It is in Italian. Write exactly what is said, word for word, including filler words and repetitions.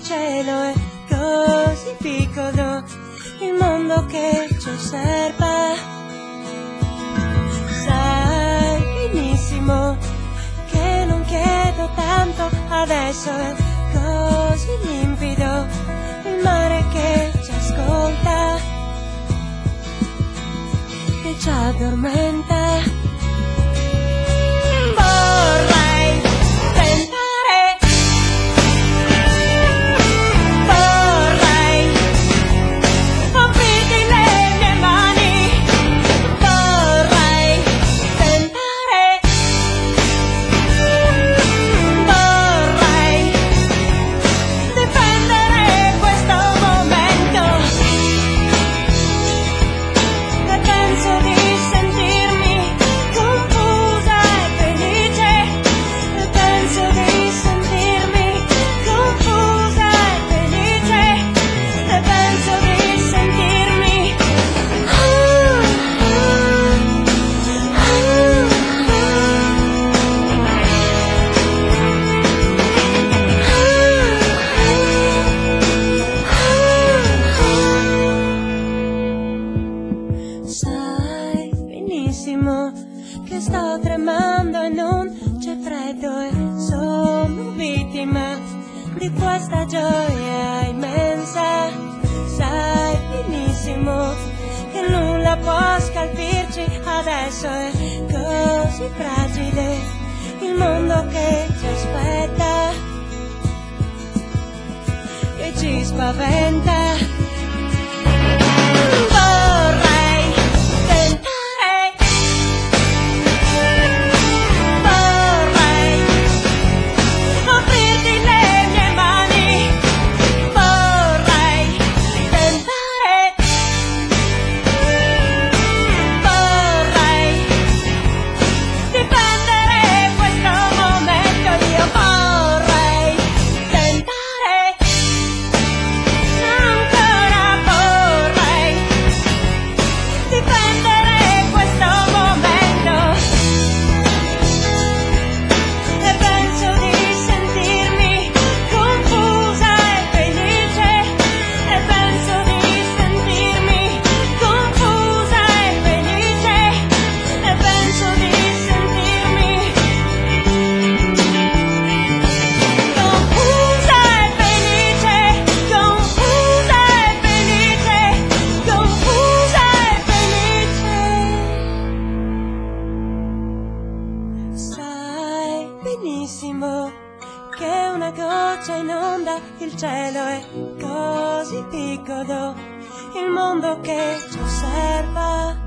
cielo è così piccolo, il mondo che ci osserva. Sai benissimo che non chiedo tanto, adesso è così limpido il mare che ci ascolta e ci addormenta. Vorrei tentare, vorrei aprirti le mie mani, vorrei tentare, vorrei difendere questo momento e penso di sentirmi confusa e felice, e penso di sentirmi confusa e felice, e penso di sentirmi Sai benissimo che sto tremando e non c'è freddo e sono vittima di questa gioia immensa. Sai benissimo che nulla può scalfirci, adesso è così fragile il mondo che ci aspetta, che ci spaventa. Vorrei tentare, vorrei aprirti le mie mani, vorrei tentare, vorrei difendere questo momento. Io vorrei tentare, ancora vorrei difendere questo momento e penso di sentirmi confusa e felice, e penso di sentirmi confusa e felice, e penso di sentirmi confusa e felice, confusa e felice, confusa e felice. Sai benissimo che una goccia inonda il cielo è così piccolo, il mondo che ci osserva.